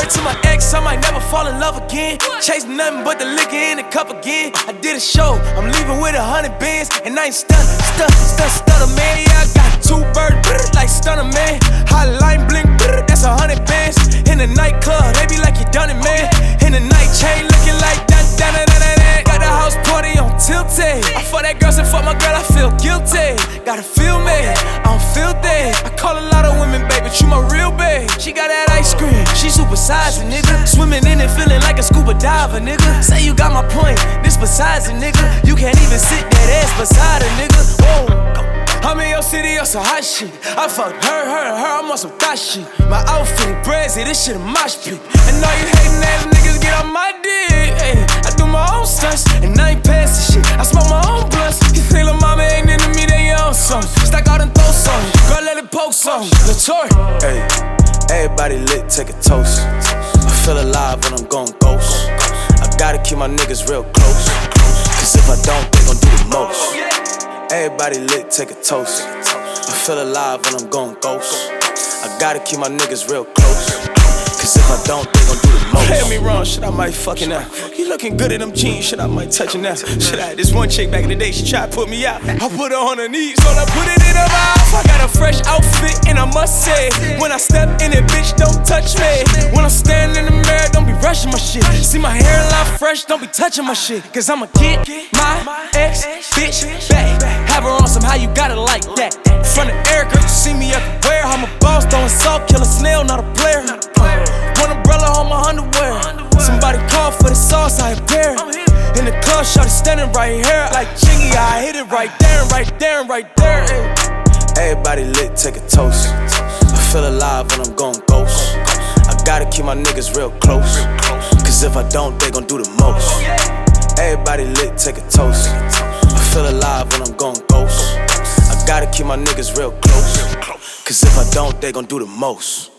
to my ex, I might never fall in love again. Chasing nothing but the liquor in the cup again. I did a show, I'm leaving with 100 bands. And I ain't stutter, man. Yeah, I got 2 birds, like stunner, man. Hotline blink, that's 100 bands. In the nightclub, they be like you done it, man. In the night chain, looking like that. Got the house party on tilted. I fuck that girl, so fuck my girl, I feel guilty. Gotta feel me, I'm filthy. I call a lot of women, baby, but you my real babe. She got that ice cream, she super sizing, nigga. Swimming in it, feeling like a scuba diver, nigga. Say you got my point, this besides it, nigga. You can't even sit that ass beside a nigga. Whoa. I'm in your city on some hot shit. I fucked her, I'm on some thot shit. My outfit brazy, this shit a mosh pit. And all you hating ass niggas get on my dick. Ay, I do my own stunts, and I ain't passing shit. I smoke my own blunts. You think lil' mama ain't into me, they on something. Stack out and throw something, girl let it poke something. Latour. Hey, everybody lit, take a toast. I feel alive when I'm going ghost. I gotta keep my niggas real close, cause if I don't, they gon' do the most. Everybody lit, take a toast. I feel alive when I'm going ghost. I gotta keep my niggas real close, cause if I don't, they gon' do the most. Play me wrong, shit, I might fucking out. You looking good in them jeans, shit, I might touch it now. Shit, I had this one chick back in the day, she tried to put me out. I put her on her knees, so I put it in her mouth. I got a fresh outfit, and I must say, when I step in it, bitch, don't touch me. When I'm standing in the mirror, don't be rushing my shit. See my hairline fresh, don't be touching my shit. Cause I'ma get my ex bitch back. Have her on somehow, you got it like that. Front of Erica, you see me everywhere. I'm a boss, throwing salt, kill a snail, not a player. One umbrella on my underwear. Somebody call for the sauce, I appear. In the club, shawty standing right here. Like Chingy, I hit it right there, and right there, and right there. Ay. Everybody lit, take a toast. I feel alive when I'm going ghost. I gotta keep my niggas real close, cause if I don't, they gon' do the most. Everybody lit, take a toast. I feel alive when I'm going ghost. I gotta keep my niggas real close, cause if I don't, they gon' do the most.